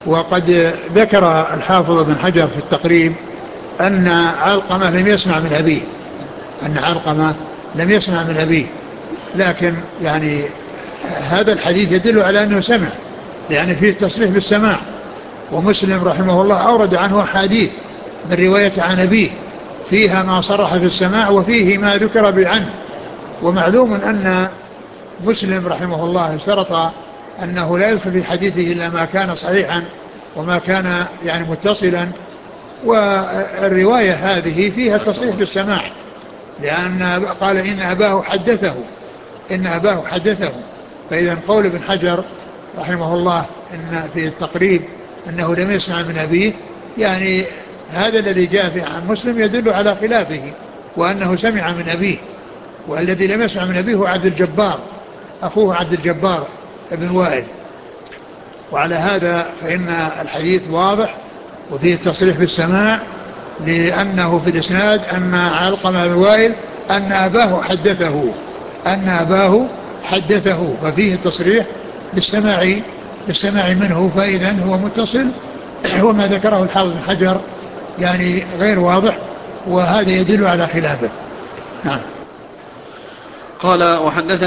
وقد ذكر الحافظ بن حجر في التقريب أن علقمة لم يسمع من أبيه، أن علقمة لم يسمع من أبيه، لكن يعني هذا الحديث يدل على أنه سمع، لأن فيه تصريح بالسماع. ومسلم رحمه الله أورد عنه حديث من رواية عن أبيه فيها ما صرح في السماع وفيه ما ذكر بعنه. ومعلوم أن مسلم رحمه الله اشترط أنه لا يدخل في حديثه إلا ما كان صحيحا وما كان يعني متصلا، والرواية هذه فيها تصريح بالسماع، لأن قال إن أباه حدثه. فإذا قول ابن حجر رحمه الله إن في التقريب أنه لم يسمع من أبيه، يعني هذا الذي جاء في عن مسلم يدل على خلافه، وأنه سمع من أبيه. والذي لم يسمع من أبيه هو عبد الجبار، أخوه عبد الجبار ابن وائل. وعلى هذا فإن الحديث واضح وفيه التصريح بالسماع، لأنه في الإسناد أن علقمة بن وائل أن أباه حدثه، ففيه التصريح بالسماع منه، فإذا هو متصل. وما ذكره الحافظ بن حجر يعني غير واضح، وهذا يدل على خلافه. نعم. قال وحدثني